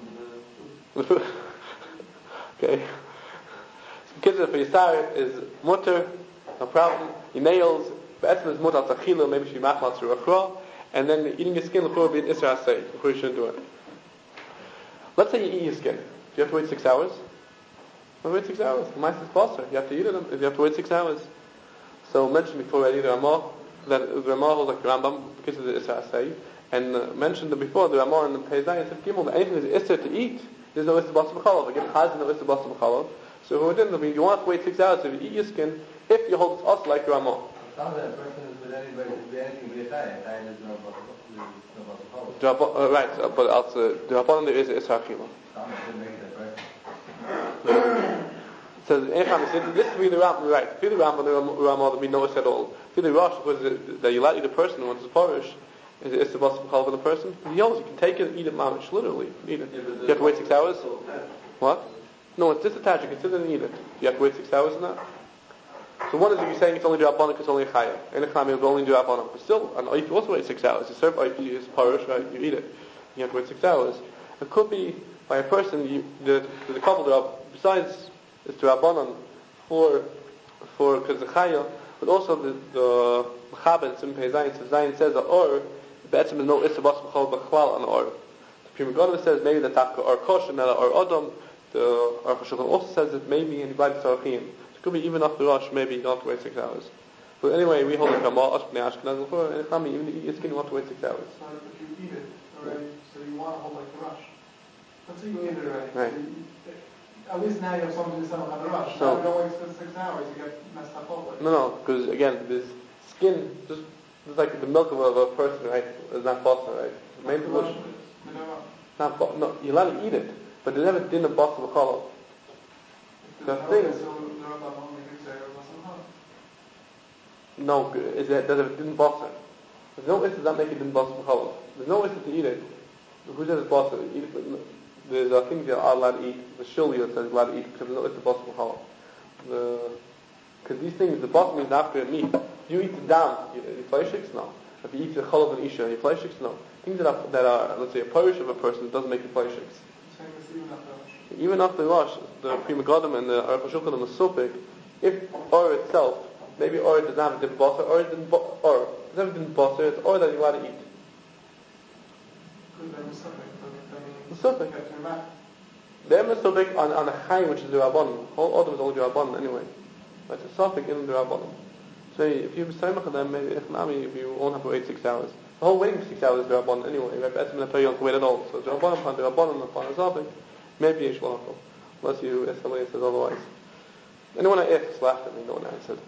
Okay. So kids for Yisar is mutter, no problem. Your nails, Be'etzim is mutter al maybe she machmal through achra, and then eating your skin before being Isra Asay, before you shouldn't do it. Let's say you eat your skin. Do you have to wait 6 hours? You have to wait 6 hours. The mice is faster. You have to eat it if you have to wait 6 hours. So mentioned before already the Ramah, that the Ramah holds like the Rambam because of the Isra Asay, and mentioned that before the Ramah and the Peizayin said Gimel, that anything that is Isra to eat, there's no Isra Basa B'chalav. Again, Chaz is no Isra Basa B'chalav. So who didn't, you won't have to wait 6 hours if you eat your skin, if you hold it also like the Ramah. Right, but also the Rabbanon there is Isra Achila. So this would be the Rambam, right? If the Rambam, the Rambam there would be no Isra at all. If the Rosh was that you like the person who wants to parish, is it Isra Basa B'chalav for the person? If you can take it and eat it mamish, literally, eat it. You have to wait 6 hours. What? No, it's disattached. You can sit and eat it. You have to wait 6 hours in that. So one is if you're saying it's only Rabbanon because it's only a Chaya. In a Chayim you'll only do Rabbanon. But still, an Oif you also wait 6 hours. You serve Oif, it's parish, right? You eat it. You have to wait 6 hours. It could be by a person, the couple, besides it's the Rabbanon for because the Chaya, but also the Mechaber, Sim Pei Zayin, so Zayin says the Or, Be'etzim is no Isra Basa B'chalav B'chwal on the Or. The Pri Megadim says maybe the Taka Or Kosh and Or Adam. The Aruch HaShulchan also says that maybe in the Beit Sarachim. It could be even after Rosh, maybe you don't have to wait 6 hours. But anyway, we hold it from Ashkenaz before, and Chami, even to eat your skin, you have to wait 6 hours. So if you eat it already, so you want to hold like the Rosh. Let's say you eat it already. Right. So at least now you have something to sell on the Rosh. So, now you don't wait 6 hours, you get messed up over. No, because again, this skin, just like the milk of a person, right, is not possible, right? The main pollution. No, you're allowed to eat it, but they never did a Basa B'chalav. The thing. No, is that it didn't bother. There's no issue that make it didn't bother B'chalav. There's no issue to eat it. Who says it's bother? Eat it. There's things that are allowed to eat. The Shuli that says allowed to eat because there's no issue bother B'chalav. Because these things, the bottom is after meat. You eat the dam, you fleishiks? No. If you eat the chalav and isha, you fleishiks? No. Things that are, let's say, a parish of a person doesn't make you fleishiks. Even after Rosh, the Pri Megadim and the Aruch HaShulchan and the Sufik, if Or itself, maybe Or does not have a din bosser, or it didn't or does have a din bosser, it's Or that you want to eat. The Sufik. They're Sufik on a Chayim, which is the Rabbanon. Whole Adam is only the Rabbanon anyway. But it's a Sufik in the Rabbanon. So if you B'Saimach them, maybe if you won't have to wait 6 hours. The whole waiting 6 hours is Rabbanan anyway. Right? Be'etzem l'Torah you don't have to wait at all. So it's Rabbanan upon a Zavik. Maybe Yesh L'Hachol. Unless somebody says otherwise. Anyone I asked laughed at me, no one answered.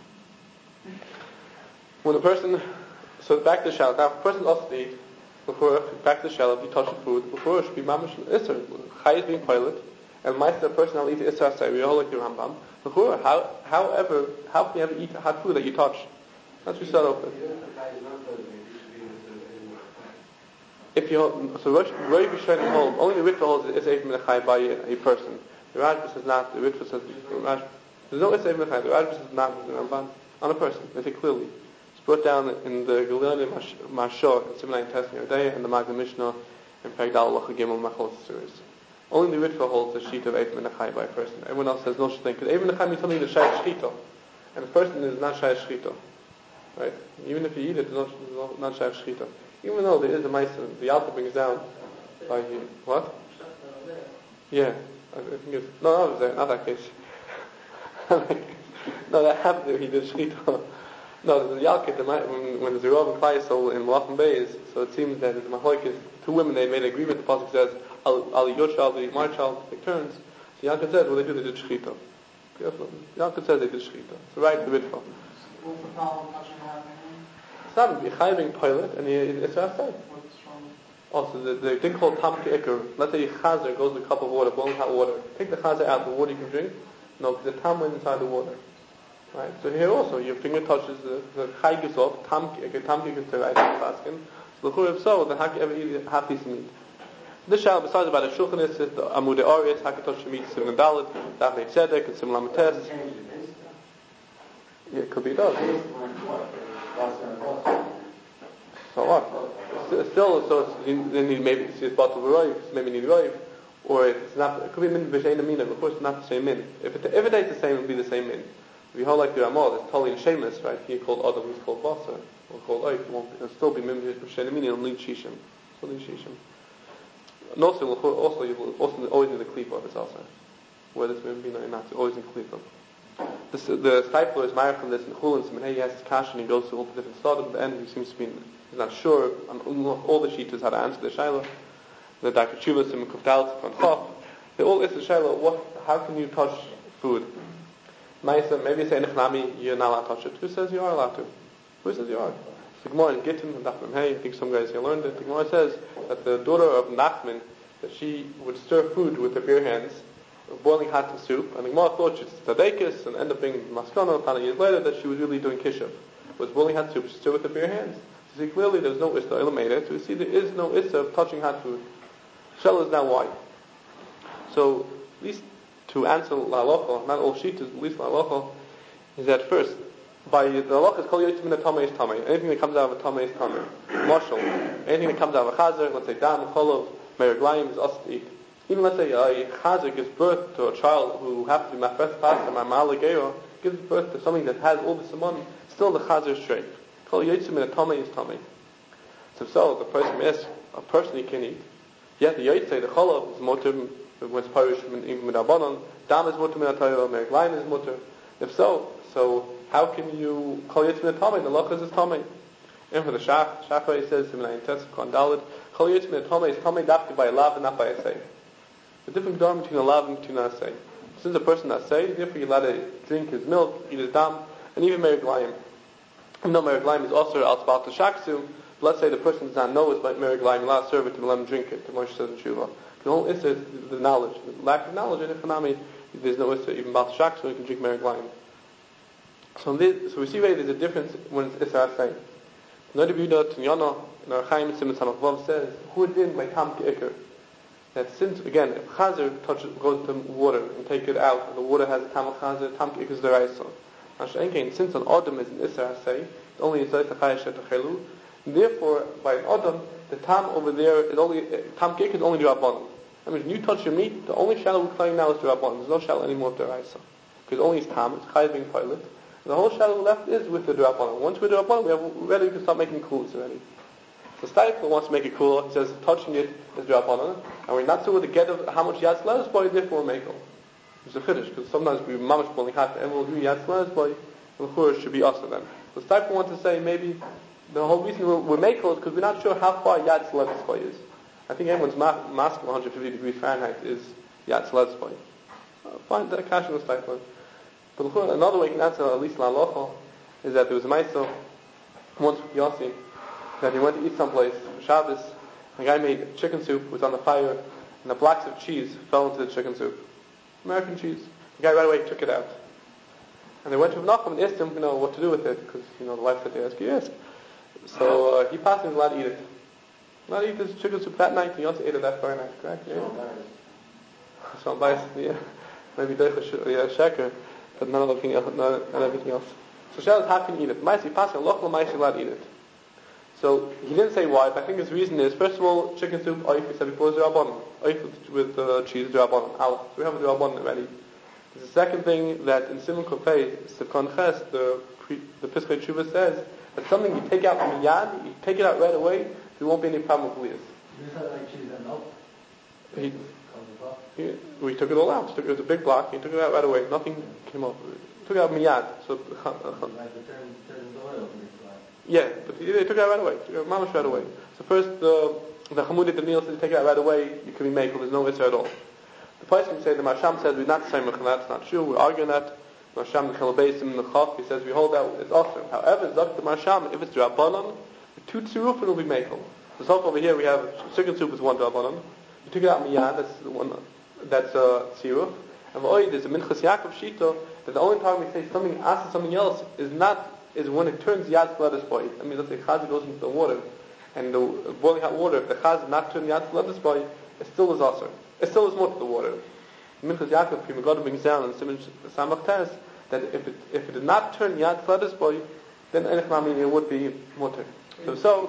When a person, so back to the Shalom. Now, if a person also to eat, before, back to the Shalom, if he touches food, before it should be Mamash Isser. Chai is being pilot, and Meister, a person will eat Isser Asay, we all like the Rambam. Before, how can you ever eat hot food that you touch? That's what we start off with. If you hold, so Rosh Hashanah holds, only the Ritva holds is Eif Menachai by a person. The Rajba says not, the Ritva says, there's no Eif Menachai, the Rajba says not, the Ramban, on a person, they say clearly. It's brought down in the Galilei Mashor, in Simonai Test Yerdei, and the Magna Mishnah, and Pegdal Lacha Gimel Machol Tzuris. Only the Ritva holds the sheet of Eif Menachai by a person. Everyone else says no such thing, because Eif Menachai means something that's Shai Shchita, and the person is not Shai Shchita. Right? Even if you eat it, it's not Shai Shchita. Even though there is a mice, the Alta brings down by what? Yeah, I think it's not that case. No, that happened. He did shchita. No, the Yalkut when the Zerov and Klaisel in Malachim Beis, so it seems that the Mahoikis, two women, they made an agreement. The pasuk says, "Ali your child, Ali my child." Take turns. So Yalkut said, "Well, they did shchita." Yalkut says they did shchita. So right, the Ritva. What's the problem touching happening? It's not Chai being pilot, and it's outside. What's wrong? Also, the thing called tam ke'ikr. Let's say chazer goes in a cup of water, boiling hot water. Take the chazer out, the water you can drink. No, because the tam went inside the water. Right. So here also, your finger touches the chai gives off. Tam ke'ikr is the right basket. So the churib so then how can you ever eat half piece of meat? This shal besides about the shulchan is the amud arias. How can you touch the meat? Simon Dalet, Dafnei Tzedek, and Simon Lametes. Yeah, it could be it does. So what? Still, so then you maybe see it's bottle of roiv, maybe need roiv, or it's not. It could be min v'shein amina. Of course, it's not the same min. If it tastes the same, it'll be the same min. If you hold like the Ramah, it's totally shameless, right? He called Adam, he's called Basar, or called Oif. It'll still be min v'shein amina. It'll need shishim. Still need shishim. And also you will also always need the klipa of this also. Where this min be not always in klipa. The Stipler is married from this in Chulin. He has his cash and he goes through all the different studies. At the end, he seems to be he's not sure on all the sheetahs how to answer the shaila. The Dr. Chuvas and Kuftal from Chaf. They all ask the shaila. How can you touch food? Maisa, maybe say Nechnami, you're not allowed to touch it. Who says you are allowed to? Who says you are? The Gemara in Gittin and Dafram Hey. I think some guys here learned it. The Gemara says that the daughter of Nachman that she would stir food with her bare hands. Boiling hot soup, and the Gemara thought she's tzadekis, and ended up being maskana. 10 years later, that she was really doing kishuv. It was boiling hot soup, she stirred with her bare hands. So see clearly there's no issa eliminated. So we see there is no issa of touching hot food. Shell is now why. So at least to answer la'alocha, not all shittas, at least la'alocha, is that first by the halacha is kol yotzim min tamei is tamei. Anything that comes out of a tamei is tamei. Marshal, anything that comes out of a chazer, let's say dam, cholov, meraglayim is us to eat. Even let's say a chazer gives birth to a child who happens to be mafres pasta, ma'malagero, gives birth to something that has all the simon, still the chazer is straight. Kol yotzim min tamei is tamei. So the person asks, a person he can eat. Yet the yotzei, the cholov is motim, when it's parish even with abanon, dam is motim min atayra, meraglayim is motim. If so how can you call yotzim min tamei? The lachas is tamei. And for the Shafar he says, Simonai Test Kondalid, call yotzim min tamei is tamei dafka by a lav and not by a say. The difference between a lav and between a say. Since a person not say, therefore you're allowed to drink his milk, eat his dam, and even meraglayim. Even though meraglayim is also al tzbal to shaksu, let's say the person does not know it's like meraglayim, you're allowed to serve it to let him drink it. The Moshe says in Shuvah. The whole issa is the knowledge. The lack of knowledge in Echanami, there's no issa even bal to shaksu, you can drink meraglayim. So we see there's a difference when it's issa say. Noda B'Yehuda Tinyana in our Chaim Siman Samach Vav says, who did by tam ke'ikr? That since, again, if chazer goes to water and take it out, and the water has a tam of chazer, tam ke'ikr is the raisa. Since an adam is an isra say, it's only a zayt achayah shet achelu, therefore, by an adam, the tam over there is only, tam ke'ikr is only the rabbanon. That means when you touch your meat, the only shell we're playing now is the rabbanon. There's no shell anymore of the raisa. Because only it's tam, it's chayav being pilot. And the whole shell left is with the rabbanon. Once we're the rabbanon, we're ready to start making kulas already. So Steipler wants to make it cool. He says touching it is drabanan, and we're not sure to get of how much yatz letters boy. Therefore, we'll make it. It's a chiddush because sometimes we mamash boiling hot and we'll do yatz letters boy. And the church should be us then. So Steipler wants to say maybe The whole reason we're makel is because we're not sure how far Yad Tzledespoy is. I think everyone's mask of 150 degrees Fahrenheit is Yad Tzledespoy. Fine, the Akash was type one. But another way you can answer, at least La'alocha, is that there was a Maisa once with Yossi, that he went to eat someplace for Shabbos. A guy made chicken soup, was on the fire, and the blocks of cheese fell into the chicken soup. American cheese. The guy right away took it out. And they went to Nachum and asked him, what to do with it, because, the wife said, you ask. So he passed him, allowed to eat it. Allowed to eat this chicken soup that night, and he also ate it that very night, correct? Yeah. So I'm biased, yeah. Maybe sheker, but not everything else. So Shabbos, how can you eat it? He passed him, allowed to eat it. So he didn't say why, but I think his reason is, first of all, chicken soup, oif, we said before, is Rabbanon. Oif with cheese is Rabbanon. So we have the Rabbanon already. There's a second thing that in Simon Kopei, Sivkon Ches, the Piskei Tshuva says, that something you take out from Yad, you take it out right away, there won't be any problem with Lias. You said like cheese and milk? We took it all out. It was a big block, he took it out right away. Nothing came up. Took it out miyad. So yeah, but they took it out right away. Took it out mamash right away. So first the Chamudi Daniel said take it out right away, you can be makel, there's no issue at all. The person say the Masham says we're not saying that's not true, we're arguing that. Masham the Chalabesim the Chaf, he says we hold that it's awesome. However, Zak the Masham, if it's Rabbanon, the two tzirufin will be makel. The so over here we have chicken soup is one Rabbanon. You took it out miyad, that's the one that's tziruf. And there's a Minchas Yaakov Shita that the only time we say something asks something else is when it turns Yad Tzledus boy. I mean, let's say Chaz goes into the water, and the boiling hot water, if the Chaz not turned Yad Tzledus boy, it still is aser. It still is more to the water. Minchas Yaakov Pri Megadim brings down in Simon Samach Tes that if it did not turn Yad Tzledus boy, then Enech Mami it would be mutter. So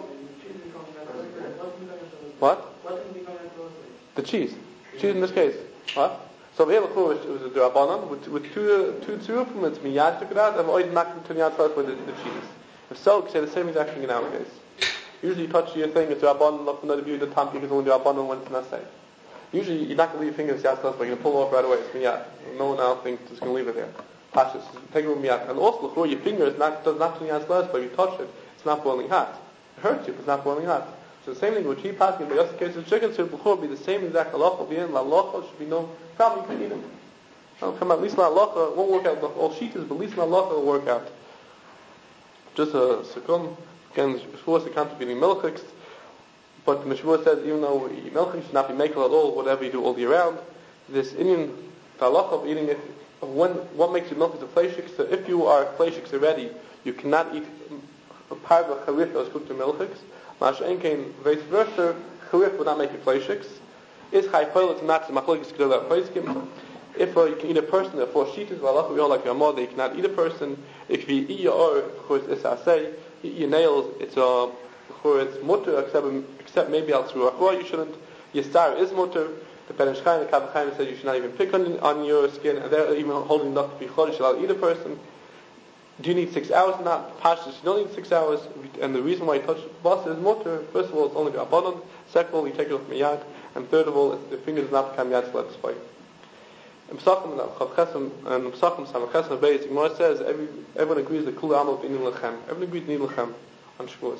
what? The cheese. Cheese in this case. What? So over here, it was a Rabbanon with two tzirufim. It's miyad took it out, and oid not to miyad first with the cheese. If so, you can say the same exact thing in our case. Usually, you touch your thing, it's Rabbanon. Look for another view. The time because only Rabbanon when it's not safe. Usually, you're not going to leave your fingers yad first, but you're going to pull it off right away. It's miyad. No one now thinks it's going to leave it there. Pashas, take it with miyad. And also, look, your finger does not turn yad first, but if you touch it, it's not boiling hot. It hurts you, but it's not boiling hot. So the same thing with cheap passing, but just in case of chicken soup, will be the same exact halacha will be in. La'alocha should be no problem, you can eat them. It'll come out, at least la'alocha, it won't work out, all shitas, but at least la'alocha will work out. Just a second, again, Mishvur can't be any milchiks, but the Mishvur says, even though milchik should not be makel at all, whatever you do all year round, this Indian halacha of eating it, what makes you milchik the fleishik? So if you are fleishiks already, you cannot eat a part of a charif that was cooked to milchiks. Mash Enkein, vice versa, Churif would not make you fleishiks. Is Chai Poil, it's not Machlokes Gedol Poiskim. If you can eat a person, therefore Shitas, Valach, we all like Ramah, they cannot eat a person. If you eat your or, of course, it's Asay, eat your nails, it's mutter, except maybe al Tzruach, you shouldn't. Your star is mutter. The Ben Ish Chaim, the Kav Chaim says you should not even pick on your skin, and they're even holding enough to be Chodesh, allowed to eat a person. Do you need 6 hours? Not pashas. You don't need 6 hours, and the reason why you touch the basa is mutter. First of all, it's only the abanon. Second of all, you take it off miyad, and third of all, the finger does not become yad slat spike. And Pesachim and Pesachim Samachesem Beis Gemara says everyone agrees that Kula Amal B'Inin Lechem. Everyone agrees B'Inin Lechem on Shavuos.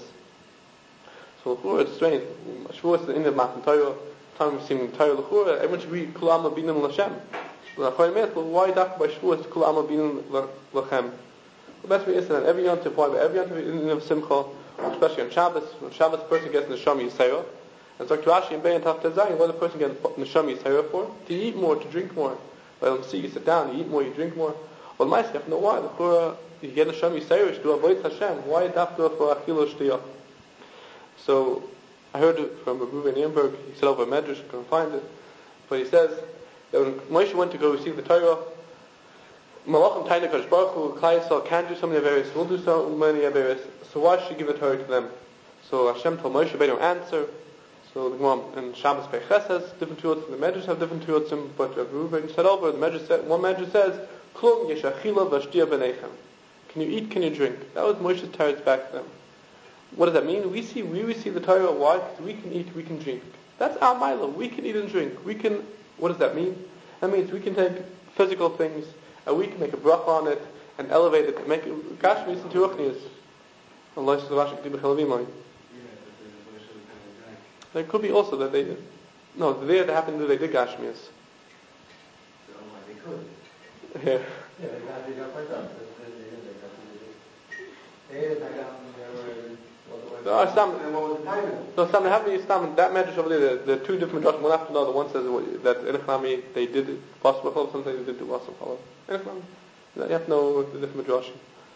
So L'chura it's strange. Shavuos is the end of Matan Torah. Time we see in Torah L'chura. Everyone should agree Kula Amal B'Inin Lechem. Why doctor by Shavuos Kula Amal B'Inin Lechem? The best way is that every yontif, every yontif of Simcha, especially on Shabbos, when Shabbos the person gets Neshama Yisera, and so Rashi and Bein Taf Tezayin, what the person gets Neshama Yisera for? To eat more, to drink more. Well, see you sit down, you eat more, you drink more. Well, my you have to know why. You get Neshama Yisera, you do avoid Hashem. Why dafka for Achilo Shtiyah? So I heard it from Reuven Nienberg. He said over a medrash, I couldn't find it, but he says that when Moshe went to go receive the Torah, Malachim Taina Kadosh Baruch Hu, Klal Yisrael can do so many various, will do so many various. So why should he give the Torah to them? So Hashem told Moshe Rabbeinu answer. So the Gemara in Shabbos Peiches has different terutzim, the Medrash have different terutzim, but Reuven said over. The Medrash said, one Medrash says, Klum Yeshachila Vashtia B'Neichem. Can you eat? Can you drink? That was Moshe's Torah back then. What does that mean? We receive the Torah. Why? Because we can eat, we can drink. That's our mila. We can eat and drink. We can. What does that mean? That means we can take physical things. And we can make a bracha on it and elevate it and make it gashmis into ruchnius. Allah is the Rashi Ketib B'Chelavimai. There could be also that they did. No, there they happened to do, they did Gashmias. They could. Yeah. Yeah, they got quite done. Some they have that medrash over there. There are two different drashim, one after another. One says that Enochnami they did it possible follow, sometimes they did do possible follow. Enochnami. You have to know the different drashim.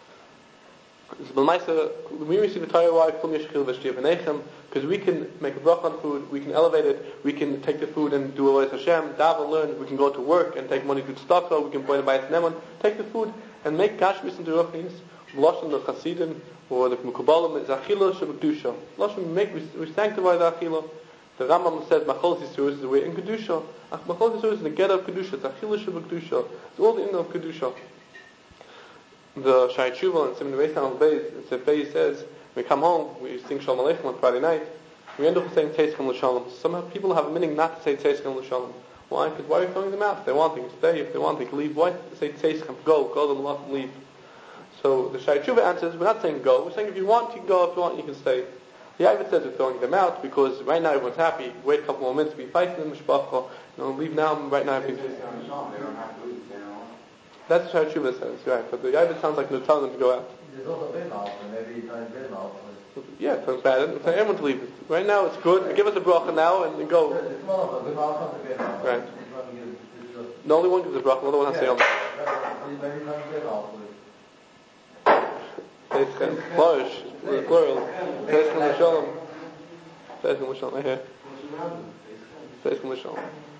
When we receive the Torah, why because we can make a bracha on food, we can elevate it, we can take the food and do Avodas Hashem, daven, learn, we can go to work and take money to tzedakah, we can buy the bayis neman, take the food and make gashmis into ruchnis. Lashon the Chasidim or the Mekubalim is achila shebekdusha. Lashon we sanctify the achila. The Rambam says machol yisur is the way in kedusha. Machol yisur is the get of kedusha. It's achila shebekdusha. It's all the in of kedusha. The Shai Tshuva and Simon Beis Hamel Beis, the Beis says, we come home, we sing Shalom Aleichem on Friday night, we end up saying Teischem L'Shalom. Somehow people have a meaning not to say Teischem L'Shalom. Why? Because why are you throwing them out? If they want, they can stay. If they want, they can leave. Why say Teischem? Go to the lot and leave. So the Shai Tshuva answers, we're not saying go, we're saying if you want, you can go, if you want, you can stay. The Yavit says we're throwing them out because right now everyone's happy. Wait a couple more minutes, be fighting in the Mishpacha, leave now, right now everything's... That's what Shai Tshuva says, right? But the Yavit sounds like they're telling them to go out. There's also bid mouth, and maybe time bid mouth. Yeah, it sounds bad. It's like everyone to leave. Right now it's good. Give us a bracha now and go. Right. The only one gives a bracha, the other one has to say on. Flourish. Plural. Teischem L'Shalom. Teischem L'Shalom. I hear. Teischem L'Shalom.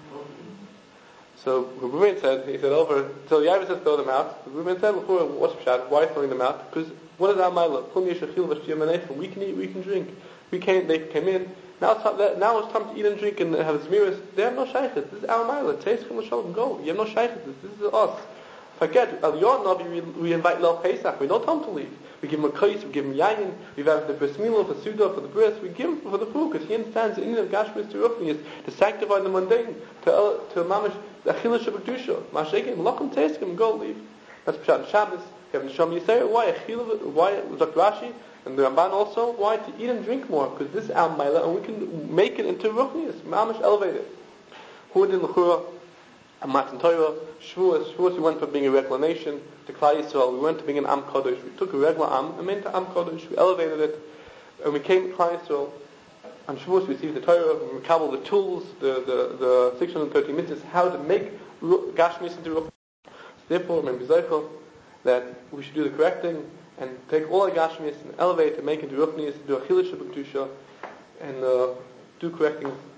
So Reuben said, he said over, so Yavit says throw them out. Reuben said, what's Pshat? Why throwing them out? Because what is our Ma'ila? We can eat, we can drink. They came in. Now it's time to eat and drink and have zmiris. They have no shaykhs. This is our Ma'ila. Teischem L'Shalom. Go. You have no shaykhs. This is us. Forget, Al Yon Navi, we invite Lel Pesach. We don't tell him to leave. We give him a kais, we give him yayin, we have the bris milah for Suda, for the bris, we give him for the food, because he understands the Indian of Gashmis to Ruchni is to sanctify the mundane, to mamish, the Achila Shabakdusha, Mashakim, Lachim Teiskim, go leave. That's Pshat Shabbos. You have Neshama Yisrael, why Dr. Rashi, and the Ramban also, why to eat and drink more, because this is our Maila, and we can make it into Ruchni, mamish elevated. Hudin L'chura, Matan Torah, Shavuos, we went from being a regular nation to Klal Yisrael. We went to being an Am Kodesh. We took a regular Am and made it to Am Kodesh. We elevated it, and we came to Klal Yisrael. On Shavuos, we received the Torah, we recabbled the tools, the 630 mitzvahs, how to make Gashmis into Ruch. Therefore, remember Zeichel, that we should do the correct thing and take all our Gashmis and elevate and make it into Ruchnis, do a Chilish B'Kedusha, and do correct things.